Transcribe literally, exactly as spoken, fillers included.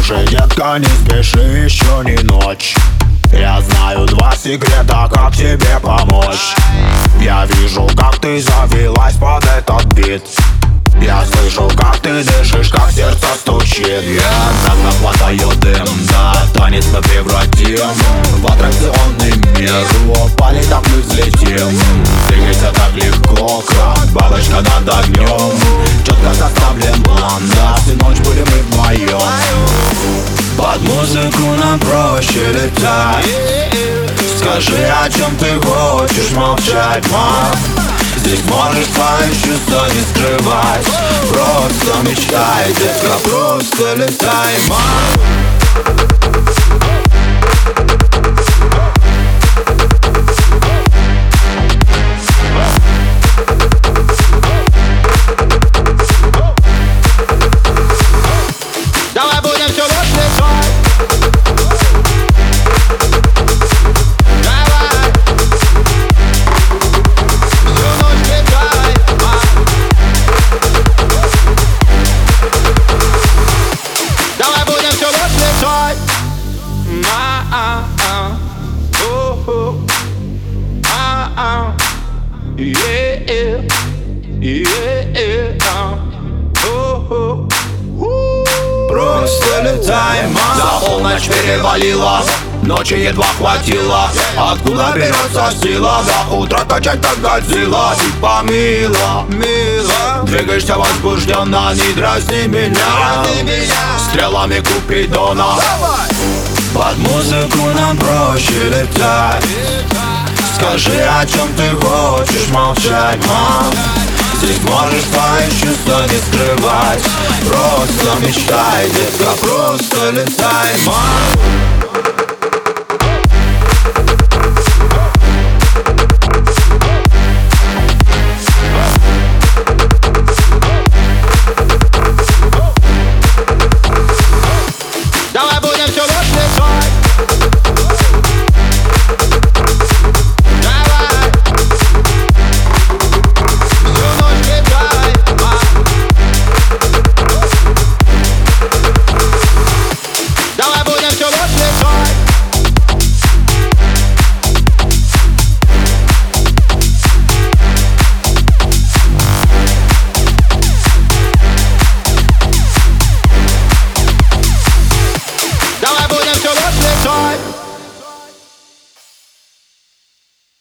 Слушай, детка, не спеши, еще не ночь. Я знаю два секрета, как тебе помочь. Я вижу, как ты завелась под этот бит. Я слышу, как ты дышишь, как сердце стучит. Я так хватаю дым, да, танец мы превратим в аттракционный мир. Упали, так мы взлетим. Двигайся так легко, как бабочка над огнем. Четко составлен план, да, всю ночь будем мы вдвоем. Под музыку нам проще летать. Скажи, о чем ты хочешь молчать, мам. Здесь можешь свои чувства не скрывать. Просто мечтай, детка, просто летай, мам. Давай будем всю ночь летать. Yeah, yeah, oh, oh. Просто летай, мам. За полночь перевалила, ночи едва хватило. Откуда берется сила до утра качать так Годзилла? Типа мило, мило, двигаешься возбужденно, не дразни меня стрелами Купидона. Под музыку нам проще летать. Скажи, о чем ты хочешь молчать, мам. Здесь можешь свои чувства не скрывать. Просто мечтай, детка, просто летай, мам.